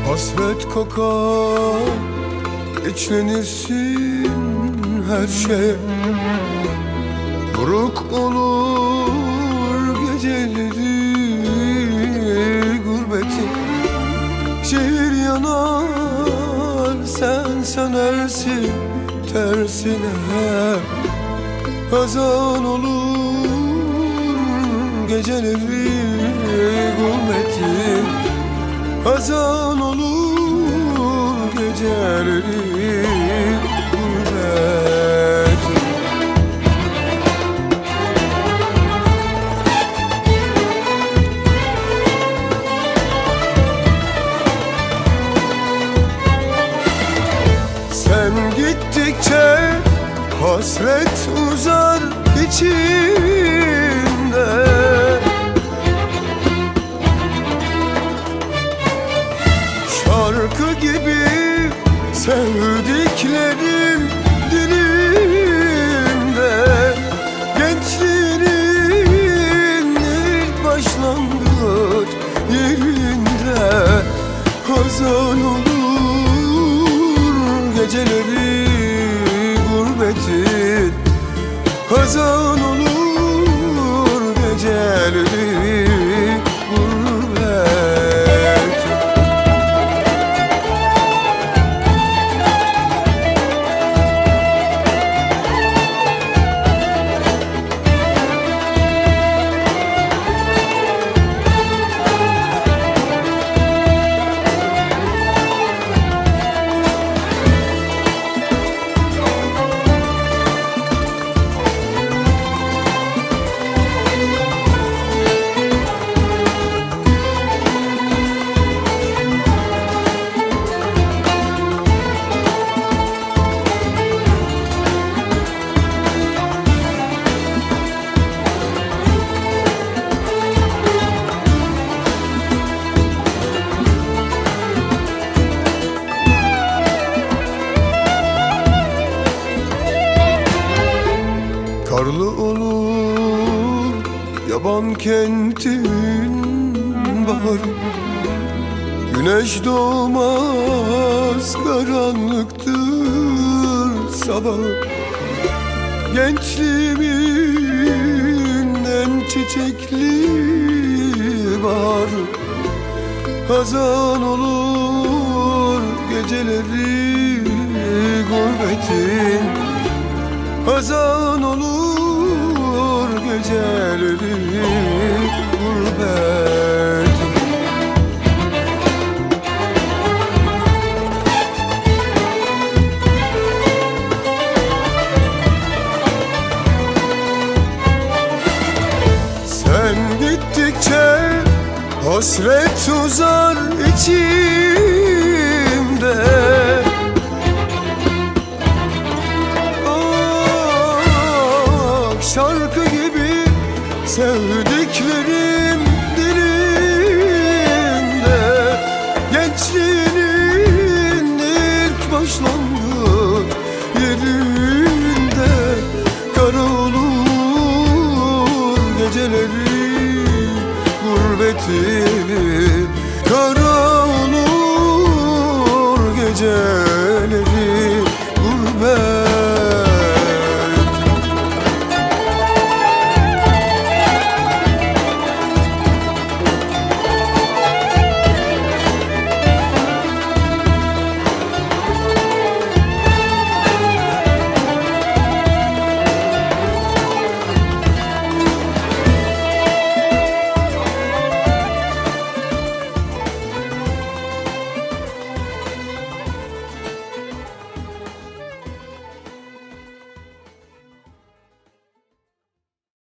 Hasret kokar, içlenirsin her şey. Buruk olur geceleri gurbetin. Şehir yanar, sen sönersin tersine. Hazan olur geceleri gurbetin. Hazan olur geceleri gurbet. Sen gittikçe hasret uzar içimde. Şarkı gibi sevdiklerim dilimde. Gençliğinin ilk başlangıç yerinde. Hazan olur geceleri gurbetin. Hazan olur geceleri gurbet. Karlı olur yaban kentin baharı. Güneş doğmaz karanlıktır sabah. Gençliğimin en çiçekli baharı. Hazan olur geceleri gurbetin. Hazan olur geceleri gurbet. Sen gittikçe hasret uzar içimde. Şarkı gibi sevdiklerim dilimde. Gençliğinin ilk başlangıç yerinde. Kara olur geceleri gurbeti. Kara